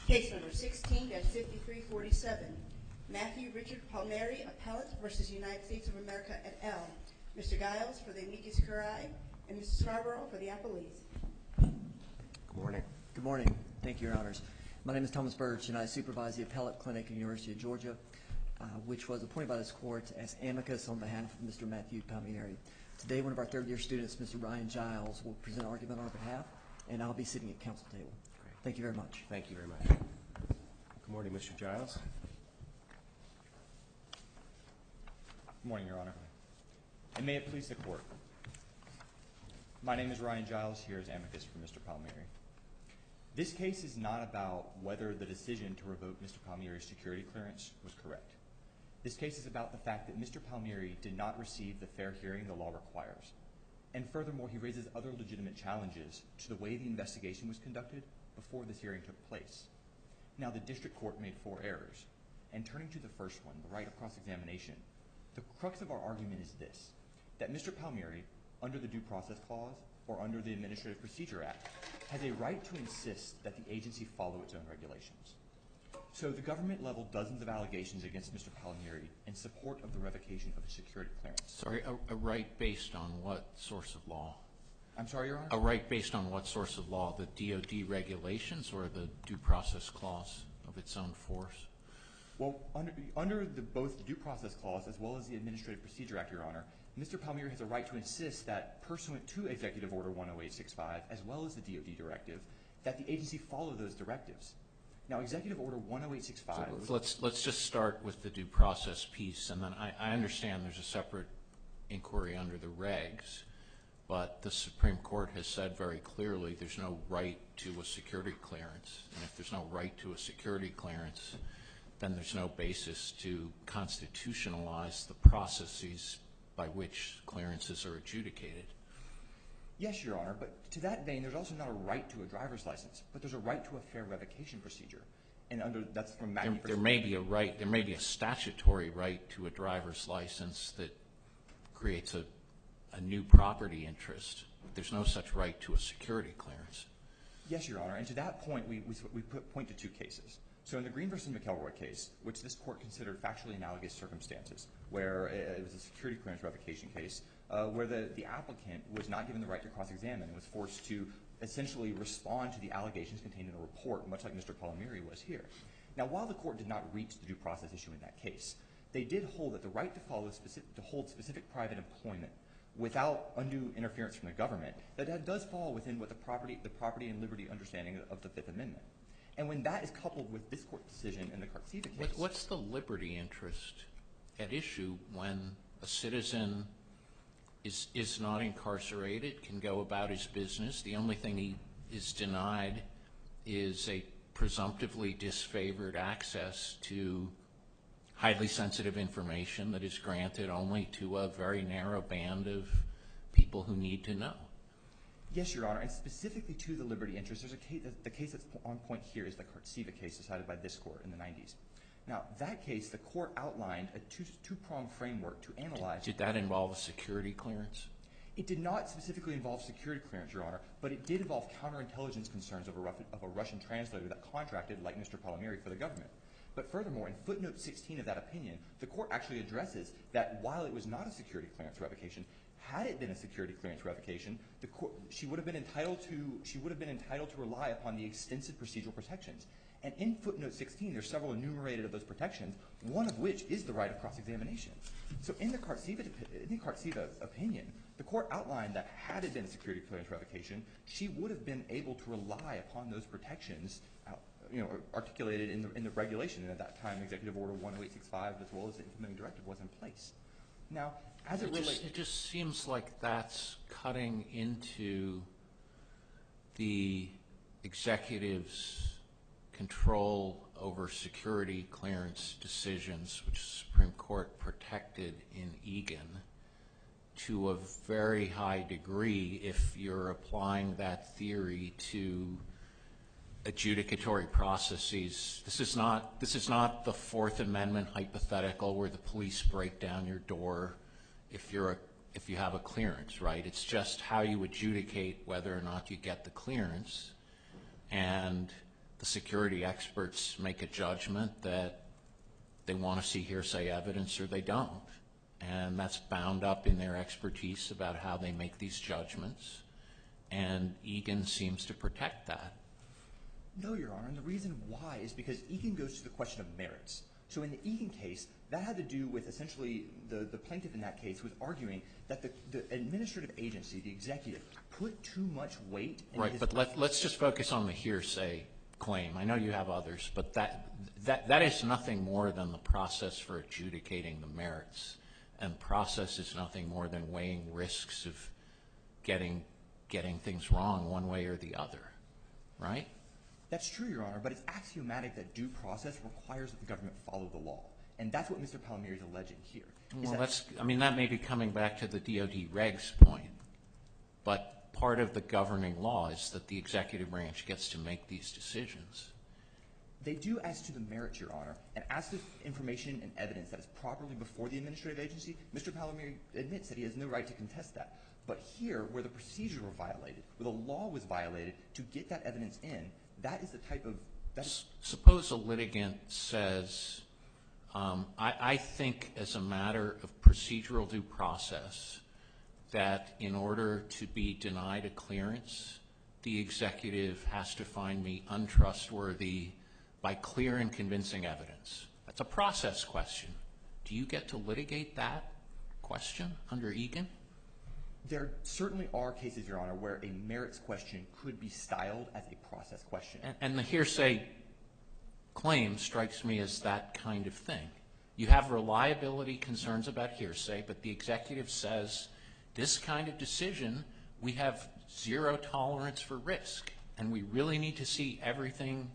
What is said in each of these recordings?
Case number 16-5347, Matthew Richard Palmieri, Appellant versus United States of America et al. Mr. Giles for the amicus curiae and Mr. Scarborough for the appellees. Good morning. Good morning. Thank you, Your Honors. My name is Thomas Birch, and I supervise the Appellate Clinic at the University of Georgia, which was appointed by this court as amicus on behalf of Mr. Matthew Palmieri. Today, one of our third-year students, Mr. Ryan Giles, will present argument on our behalf, and I'll be sitting at council table. Great. Thank you very much. Thank you very much. Good morning, Mr. Giles. Good morning, Your Honor. And may it please the Court. My name is Ryan Giles, here as amicus for Mr. Palmieri. This case is not about whether the decision to revoke Mr. Palmieri's security clearance was correct. This case is about the fact that Mr. Palmieri did not receive the fair hearing the law requires. And furthermore, he raises other legitimate challenges to the way the investigation was conducted before this hearing took place. Now, the district court made 4 errors. And turning to the first one, the right of cross-examination, the crux of our argument is this, that Mr. Palmieri, under the Due Process Clause or under the Administrative Procedure Act, has a right to insist that the agency follow its own regulations. So the government leveled dozens of allegations against Mr. Palmieri in support of the revocation of his security clearance. Sorry, a right based on what source of law? I'm sorry, Your Honor? A right based on what source of law? The DOD regulations or the Due Process Clause of its own force? Well, under both the Due Process Clause as well as the Administrative Procedure Act, Your Honor, Mr. Palmieri has a right to insist that, pursuant to Executive Order 10865, as well as the DOD directive, that the agency follow those directives. Now, Executive Order 10865... So let's just start with the due process piece, and then I understand there's a separate inquiry under the regs, but the Supreme Court has said very clearly there's no right to a security clearance, and if there's no right to a security clearance, then there's no basis to constitutionalize the processes by which clearances are adjudicated. Yes, Your Honor, but to that vein, there's also not a right to a driver's license, but there's a right to a fair revocation procedure. And that's from Mackey. There may be a right, there may be a statutory right to a driver's license that creates a new property interest. There's no such right to a security clearance. Yes, Your Honor, and to that point, we point to 2 cases. So in the Green v. McElroy case, which this court considered factually analogous circumstances, where it was a security clearance revocation case, where the applicant was not given the right to cross-examine and was forced to essentially respond to the allegations contained in a report, much like Mr. Palmieri was here. Now, while the court did not reach the due process issue in that case, they did hold that the right to hold specific private employment without undue interference from the government, that does fall within what the property and liberty understanding of the Fifth Amendment. And when that is coupled with this court's decision in the Cartesiva case... What's the liberty interest at issue when a citizen is not incarcerated, can go about his business? The only thing he is denied is a presumptively disfavored access to highly sensitive information that is granted only to a very narrow band of people who need to know. Yes, Your Honor, and specifically to the liberty interest, there's a case, the case that's on point here is the Cartesiva case decided by this court in the 90s. Now, that case, the court outlined a two-pronged framework to analyze... Did that involve a security clearance? It did not specifically involve security clearance, Your Honor, but it did involve counterintelligence concerns of a Russian translator that contracted, like Mr. Palmieri, for the government. But furthermore, in footnote 16 of that opinion, the court actually addresses that while it was not a security clearance revocation, had it been a security clearance revocation, she would have been entitled to rely upon the extensive procedural protections. And in footnote 16, there's several enumerated of those protections, one of which is the right of cross-examination. So in the Cartesiva opinion, the court outlined that had it been a security clearance revocation, she would have been able to rely upon those protections, articulated in the regulation. And at that time, Executive Order 10865, as well as the implementing directive, was in place. Now, as it relates... It just seems like that's cutting into the executive's control over security clearance decisions, which the Supreme Court protected in Egan, to a very high degree if you're applying that theory to adjudicatory processes. This is not the Fourth Amendment hypothetical where the police break down your door if you have a clearance, right? It's just how you adjudicate whether or not you get the clearance. And the security experts make a judgment that they want to see hearsay evidence or they don't. And that's bound up in their expertise about how they make these judgments. And Egan seems to protect that. No, Your Honor, and the reason why is because Egan goes to the question of merits. So in the Egan case, that had to do with essentially the plaintiff in that case was arguing that the administrative agency, the executive, put too much weight in Right, but let's just focus on the hearsay claim. I know you have others, but that is nothing more than the process for adjudicating the merits. And process is nothing more than weighing risks of getting things wrong one way or the other, right? That's true, Your Honor, but it's axiomatic that due process requires that the government follow the law. And that's what Mr. Palmieri is alleging here. Well, that may be coming back to the DOD regs point, but part of the governing law is that the executive branch gets to make these decisions. They do as to the merits, Your Honor, and as to information and evidence that is properly before the administrative agency, Mr. Palmieri admits that he has no right to contest that. But here, where the procedure were violated, where the law was violated to get that evidence in, that is the type of... Suppose a litigant says, I think as a matter of procedural due process that in order to be denied a clearance, the executive has to find me untrustworthy by clear and convincing evidence. That's a process question. Do you get to litigate that question under Egan? There certainly are cases, Your Honor, where a merits question could be styled as a process question. And the hearsay claim strikes me as that kind of thing. You have reliability concerns about hearsay, but the executive says, this kind of decision, we have zero tolerance for risk, and we really need to see everything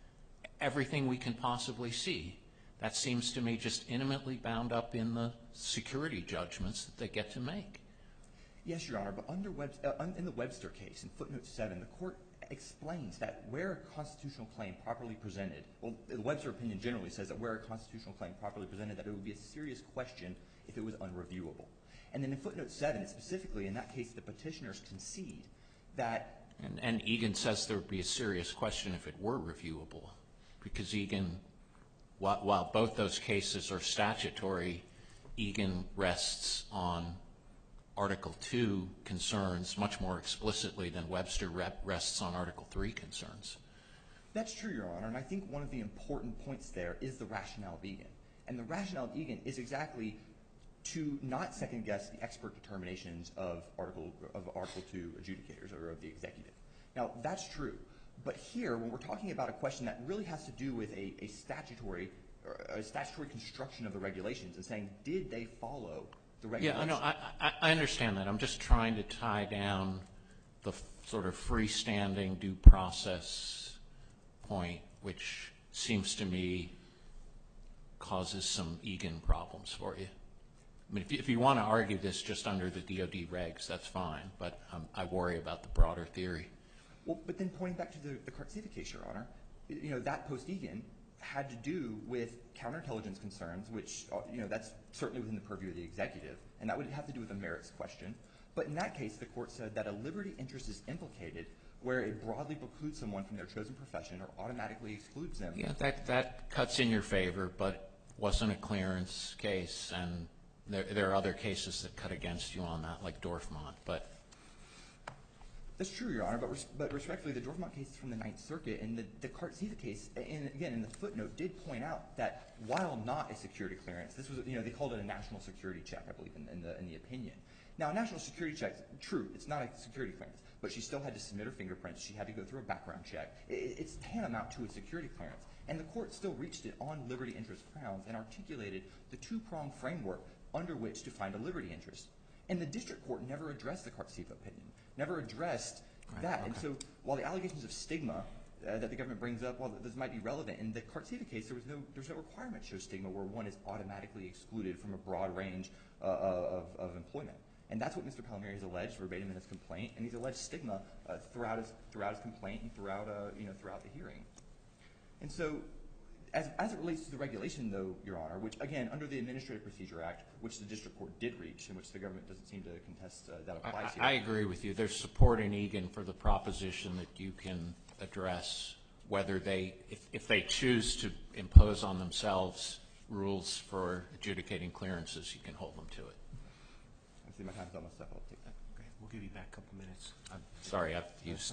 we can possibly see. That seems to me just intimately bound up in the security judgments that they get to make. Yes, Your Honor, but in the Webster case, in footnote 7, the court explains that where a constitutional claim properly presented, well, the Webster opinion generally says that where a constitutional claim properly presented, that it would be a serious question if it was unreviewable. And then in footnote 7, specifically in that case, the petitioners concede that... And Egan says there would be a serious question if it were reviewable, because Egan, while both those cases are statutory, Egan rests on Article 2 concerns much more explicitly than Webster rests on Article 3 concerns. That's true, Your Honor, and I think one of the important points there is the rationale of Egan. And the rationale of Egan is exactly to not second-guess the expert determinations of Article 2 adjudicators or of the executive. Now, that's true, but here, when we're talking about a question that really has to do with a statutory construction of the regulations and saying, did they follow the regulations? Yeah, I understand that. I'm just trying to tie down the sort of freestanding due process point, which seems to me causes some Egan problems for you. I mean, if you want to argue this just under the DOD regs, that's fine, but I worry about the broader theory. Well, but then pointing back to the Kartseva case, Your Honor, you know, that post-Egan had to do with counterintelligence concerns, which, you know, that's certainly within the purview of the executive, and that would have to do with a merits question. But in that case, the court said that a liberty interest is implicated where it broadly precludes someone from their chosen profession or automatically excludes them. Yeah, that cuts in your favor, but wasn't a clearance case, and there are other cases that cut against you on that, like Dorfman, but... That's true, Your Honor, but respectfully, the Dorfman case is from the Ninth Circuit, and the Kartseva case, and again, in the footnote, did point out that while not a security clearance, this was, you know, they called it a national security check, I believe, in the opinion. Now, a national security check, true, it's not a security clearance, but she still had to submit her fingerprints. She had to go through a background check. It's tantamount to a security clearance, and the court still reached it on liberty interest grounds and articulated the two-pronged framework under which to find a liberty interest. And the district court never addressed the Kartseva opinion, never addressed that. Okay. And so while the allegations of stigma that the government brings up, while this might be relevant, in the Kartseva case, there's no requirement to show stigma where one is automatically excluded from a broad range of employment. And that's what Mr. Palmieri has alleged verbatim in his complaint, and he's alleged stigma throughout his complaint and throughout the hearing. And so, as it relates to the regulation, though, Your Honor, which again under the Administrative Procedure Act, which the district court did reach, and which the government doesn't seem to contest, that applies here. I agree with you. There's support in Egan for the proposition that you can address whether if they choose to impose on themselves rules for adjudicating clearances, you can hold them to it. I see my time's almost up. I'll take that. Okay, we'll give you back a couple minutes. I'm sorry, I've used.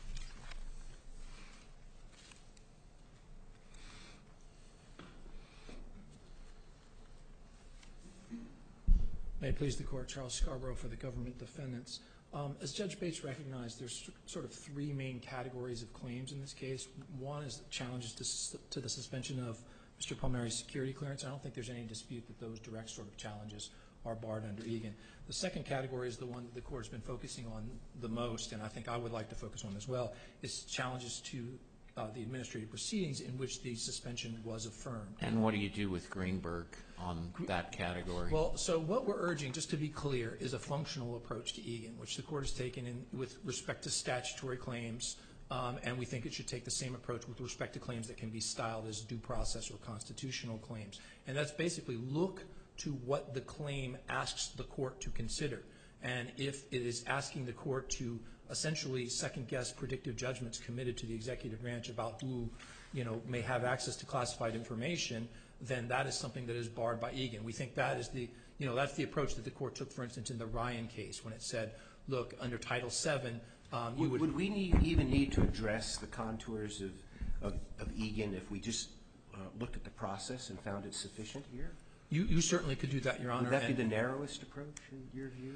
May it please the Court, Charles Scarborough for the government defendants. As Judge Bates recognized, there's sort of three main categories of claims in this case. One is challenges to the suspension of Mr. Palmieri's security clearance. I don't think there's any dispute that those direct sort of challenges are barred under Egan. The second category is the one that the Court has been focusing on the most, and I think I would like to focus on as well, is challenges to the administrative proceedings in which the suspension was affirmed. And what do you do with Greenberg on that category? Well, so what we're urging, just to be clear, is a functional approach to Egan, which the Court has taken in with respect to statutory claims, and we think it should take the same approach with respect to claims that can be styled as due process or constitutional claims. And that's basically look to what the claim asks the Court to consider. And if it is asking the Court to essentially second-guess predictive judgments committed to the executive branch about who, may have access to classified information, then that is something that is barred by Egan. We think that is that's the approach that the Court took, for instance, in the Ryan case when it said, look, under Title VII, Would we even need to address the contours of Egan if we just looked at the process and found it sufficient here? You certainly could do that, Your Honor. Would that be the narrowest approach in your view?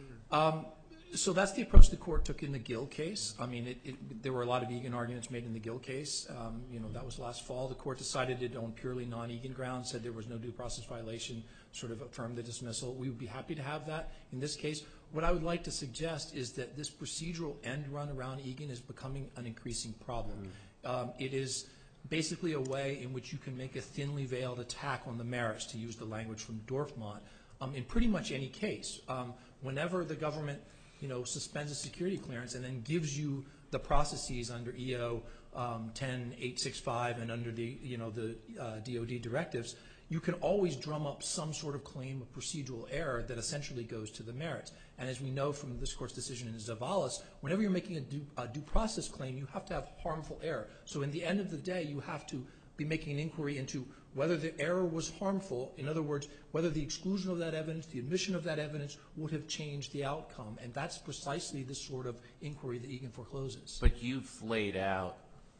So that's the approach the Court took in the Gill case. I mean, there were a lot of Egan arguments made in the Gill case. That was last fall. The Court decided it on purely non-Egan grounds, said there was no due process violation, sort of affirmed the dismissal. We would be happy to have that in this case. What I would like to suggest is that this procedural end run around Egan is becoming an increasing problem. It is basically a way in which you can make a thinly veiled attack on the merits, to use the language from Dorfman, in pretty much any case. Whenever the government suspends a security clearance and then gives you the processes under EO 10865 and under the DOD directives, you can always drum up some sort of claim of procedural error that essentially goes to the merits. And as we know from this Court's decision in Zavalis, whenever you're making a due process claim, you have to have harmful error. So in the end of the day, you have to be making an inquiry into whether the error was harmful. In other words, whether the exclusion of that evidence, the admission of that evidence, would have changed the outcome. And that's precisely the sort of inquiry that Egan forecloses. But you've laid out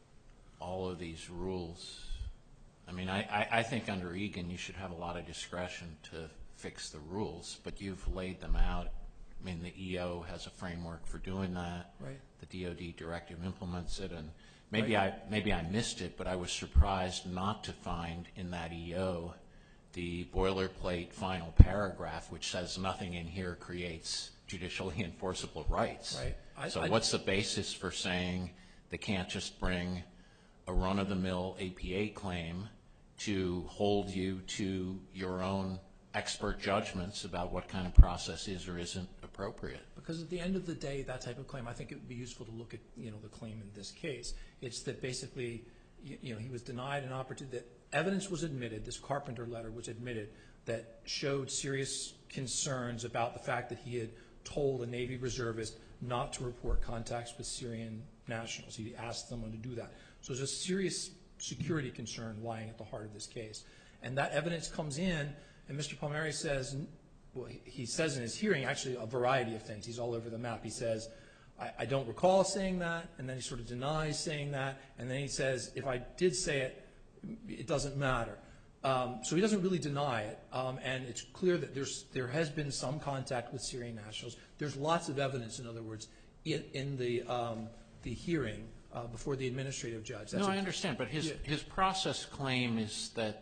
all of these rules. I mean, I think under Egan you should have a lot of discretion to fix the rules, but you've laid them out. I mean, the EO has a framework for doing that. Right. The DOD directive implements it, and maybe I missed it, but I was surprised not to find in that EO the boilerplate final paragraph, which says nothing in here creates judicially enforceable rights. Right. So what's the basis for saying they can't just bring a run-of-the-mill APA claim to hold you to your own expert judgments about what kind of process is or isn't appropriate? Because at the end of the day, that type of claim, I think it would be useful to look at the claim in this case. It's that basically he was denied an opportunity, that evidence was admitted, this Carpenter letter was admitted, that showed serious concerns about the fact that he had told a Navy reservist not to report contacts with Syrian nationals. He asked someone to do that. So there's a serious security concern lying at the heart of this case. And that evidence comes in, and Mr. Palmieri says, well, he says in his hearing actually a variety of things. He's all over the map. He says, I don't recall saying that, and then he sort of denies saying that, and then he says, if I did say it, it doesn't matter. So he doesn't really deny it, and it's clear that there has been some contact with Syrian nationals. There's lots of evidence, in other words, in the hearing before the administrative judge. No, I understand, but his process claim is that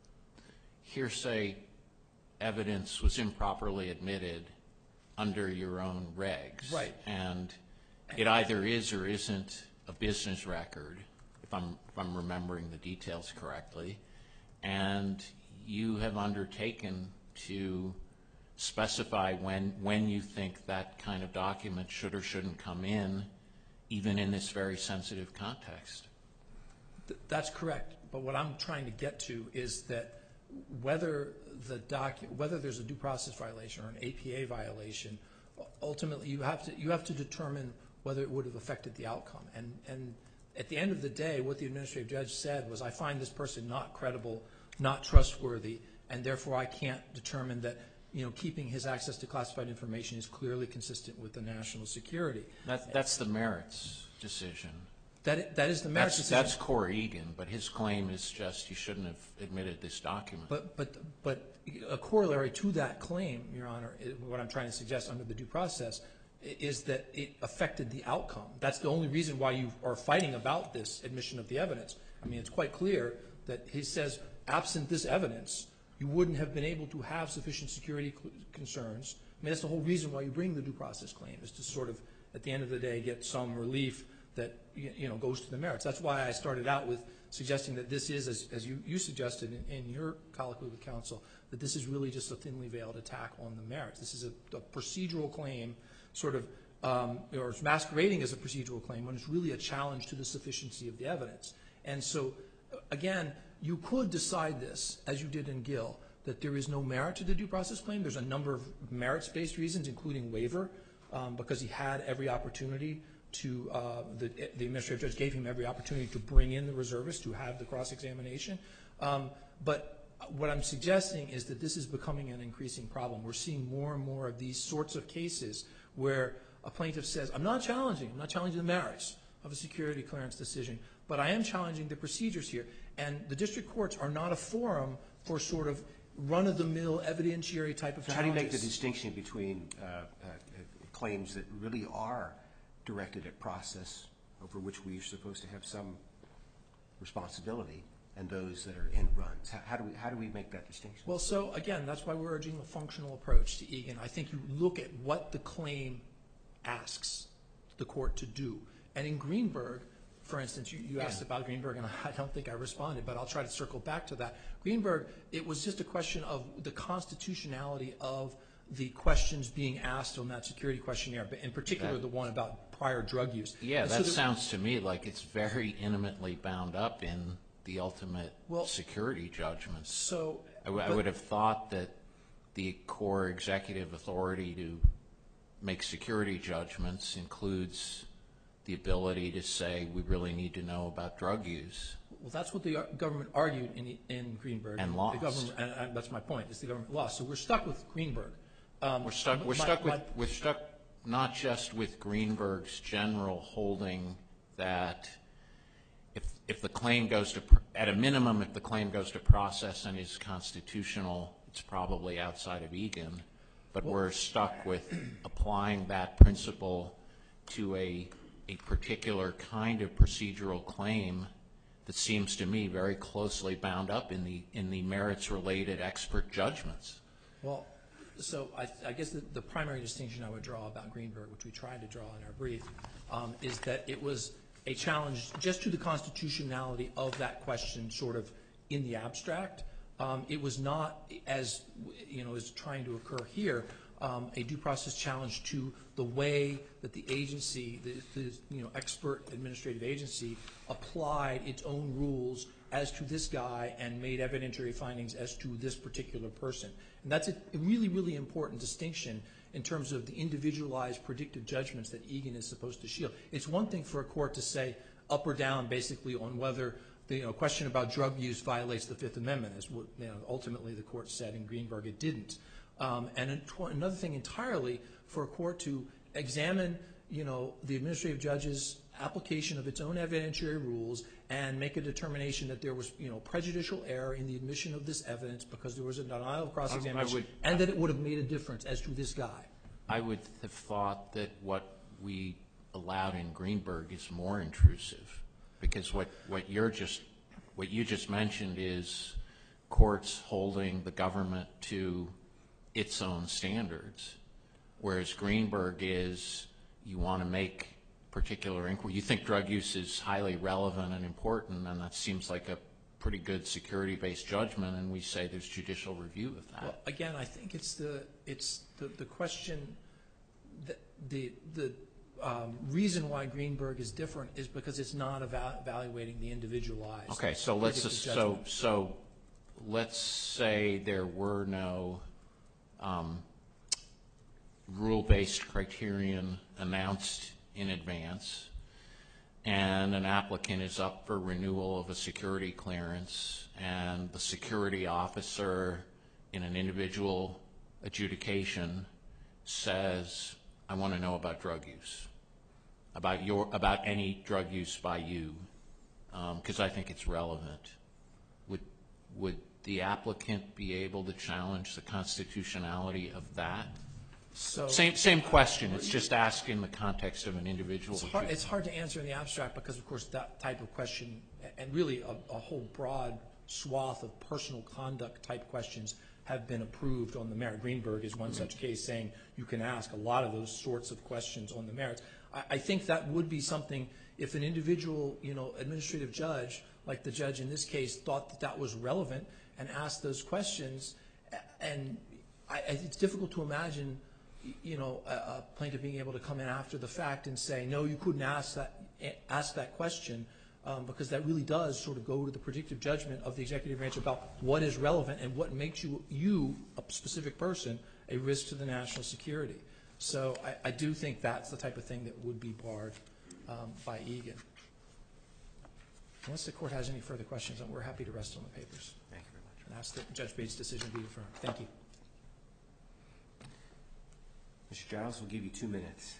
hearsay evidence was improperly admitted under your own regs. Right. And it either is or isn't a business record, if I'm remembering the details correctly, and you have undertaken to specify when you think that kind of document should or shouldn't come in, even in this very sensitive context. That's correct. But what I'm trying to get to is that whether there's a due process violation or an APA violation, ultimately you have to determine whether it would have affected the outcome. And at the end of the day, what the administrative judge said was, I find this person not credible, not trustworthy, and therefore I can't determine that keeping his access to classified information is clearly consistent with the national security. That's the merits decision. That is the merits decision. That's core Egan, but his claim is just you shouldn't have admitted this document. But a corollary to that claim, Your Honor, what I'm trying to suggest under the due process, is that it affected the outcome. That's the only reason why you are fighting about this admission of the evidence. I mean, it's quite clear that he says, absent this evidence, you wouldn't have been able to have sufficient security concerns. I mean, that's the whole reason why you bring the due process claim, is to sort of, at the end of the day, get some relief that goes to the merits. That's why I started out with suggesting that this is, as you suggested in your colloquy with counsel, that this is really just a thinly veiled attack on the merits. This is a procedural claim, sort of, or it's masquerading as a procedural claim when it's really a challenge to the sufficiency of the evidence. And so, again, you could decide this, as you did in Gill, that there is no merit to the due process claim. There's a number of merits-based reasons, including waiver, because he had every opportunity to, the administrative judge gave him every opportunity to bring in the reservist to have the cross-examination. But what I'm suggesting is that this is becoming an increasing problem. We're seeing more and more of these sorts of cases where a plaintiff says, I'm not challenging the merits of a security clearance decision, but I am challenging the procedures here. And the district courts are not a forum for sort of run-of-the-mill evidentiary type of challenges. So how do you make the distinction between claims that really are directed at process over which we are supposed to have some responsibility and those that are end runs? How do we make that distinction? Well, so again, that's why we're urging a functional approach to Egan. I think you look at what the claim asks the court to do. And in Greenberg, for instance, you asked about Greenberg, and I don't think I responded, but I'll try to circle back to that. Greenberg, it was just a question of the constitutionality of the questions being asked on that security questionnaire, but in particular the one about prior drug use. Yeah, that sounds to me like it's very intimately bound up in the ultimate security judgments. So I would have thought that the core executive authority to make security judgments includes the ability to say we really need to know about drug use. Well, that's what the government argued in Greenberg. And lost. And that's my point. It's the government lost. So we're stuck with Greenberg. We're stuck not just with Greenberg's general holding that if the claim goes to, at a minimum, if the claim goes to process and is constitutional, it's probably outside of Egan. But we're stuck with applying that principle to a particular kind of procedural claim that seems to me very closely bound up in the merits-related expert judgments. Well, so I guess the primary distinction I would draw about Greenberg, which we tried to draw in our brief, is that it was a challenge just to the constitutionality of that question sort of in the abstract. It was not, as is trying to occur here, a due process challenge to the way that the agency, the expert administrative agency, applied its own rules as to this guy and made evidentiary findings as to this particular person. And that's a really, really important distinction in terms of the individualized predictive judgments that Egan is supposed to shield. It's one thing for a court to say up or down basically on whether the question about drug use violates the Fifth Amendment, as ultimately the court said in Greenberg it didn't. And another thing entirely for a court to examine the administrative judge's application of its own evidentiary rules and make a determination that there was prejudicial error in the admission of this evidence because there was a denial of cross-examination and that it would have made a difference as to this guy. I would have thought that what we allowed in Greenberg is more intrusive because what you just mentioned is courts holding the government to its own standards, whereas Greenberg is you want to make particular inquiry. You think drug use is highly relevant and important, and that seems like a pretty good security-based judgment, and we say there's judicial review of that. Well, again, I think it's the question that the reason why Greenberg is different is because it's not evaluating the individualized. Okay, so let's say there were no rule-based criterion announced in advance. and an applicant is up for renewal of a security clearance, and the security officer in an individual adjudication says, I want to know about drug use, about any drug use by you, because I think it's relevant. Would the applicant be able to challenge the constitutionality of that? So Same question. It's just asked in the context of an individual. it's hard to answer in the abstract because, of course, that type of question, and really a whole broad swath of personal conduct type questions have been approved on the merit. Greenberg is one such case saying you can ask a lot of those sorts of questions on the merits. I think that would be something if an individual, administrative judge, like the judge in this case, thought that that was relevant and asked those questions. And it's difficult to imagine, a plaintiff being able to come in after the fact and say, no, you couldn't ask that question, because that really does sort of go to the predictive judgment of the executive branch about what is relevant and what makes you, a specific person, a risk to the national security. So I do think that's the type of thing that would be barred by Egan. Unless the court has any further questions, we're happy to rest on the papers. Thank you very much. And ask that Judge Bates' decision be affirmed. Thank you. Mr. Giles, we'll give you 2 minutes.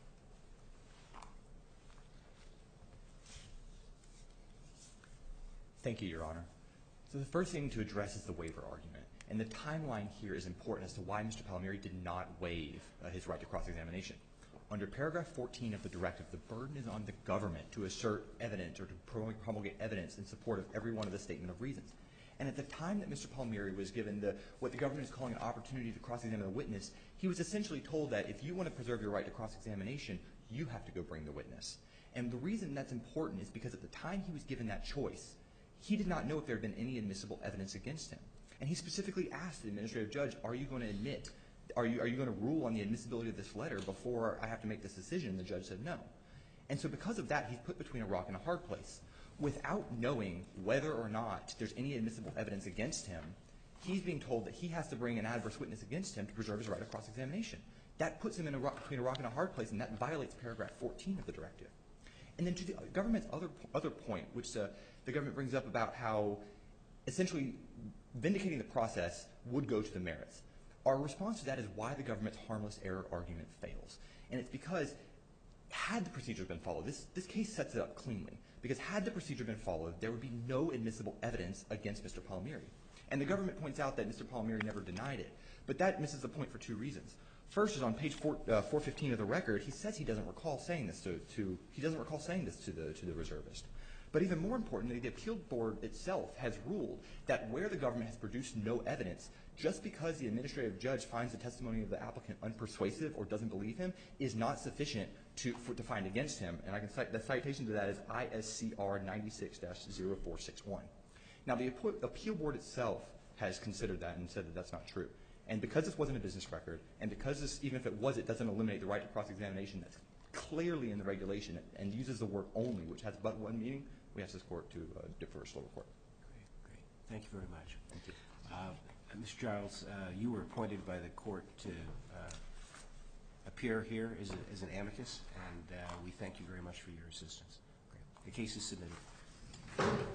Thank you, Your Honor. So the first thing to address is the waiver argument. And the timeline here is important as to why Mr. Palmieri did not waive his right to cross-examination. Under paragraph 14 of the directive, the burden is on the government to assert evidence or to promulgate evidence in support of every one of the statement of reasons. And at the time that Mr. Palmieri was given what the government is calling an opportunity to cross-examine a witness, he was essentially told that if you want to preserve your right to cross-examination, you have to go bring the witness. And the reason that's important is because at the time he was given that choice, he did not know if there had been any admissible evidence against him. And he specifically asked the administrative judge, are you going to admit, are you going to rule on the admissibility of this letter before I have to make this decision? And the judge said no. And so because of that, he's put between a rock and a hard place. Without knowing whether or not there's any admissible evidence against him, he's being told that he has to bring an adverse witness against him to preserve his right of cross-examination. That puts him between a rock and a hard place, and that violates paragraph 14 of the directive. And then to the government's other point, which the government brings up about how essentially vindicating the process would go to the merits. Our response to that is why the government's harmless error argument fails. And it's because had the procedure been followed, this case sets it up cleanly, because had the procedure been followed, there would be no admissible evidence against Mr. Palmieri. And the government points out that Mr. Palmieri never denied it. But that misses the point for 2 reasons. First is on page 415 of the record, he says he doesn't recall saying this to the reservist. But even more importantly, the appeal board itself has ruled that where the government has produced no evidence, just because the administrative judge finds the testimony of the applicant unpersuasive or doesn't believe him, is not sufficient to find against him. And I can cite the citation to that is ISCR 96-0461. Now the appeal board itself has considered that and said that that's not true. And because this wasn't a business record, and because this, even if it was, it doesn't eliminate the right to cross-examination that's clearly in the regulation and uses the word only, which has but one meaning, we ask this court to defer a slow report. Great. Thank you very much. Thank you. Mr. Giles, you were appointed by the court to appear here as an amicus, and we thank you very much for your assistance. Great. The case is submitted.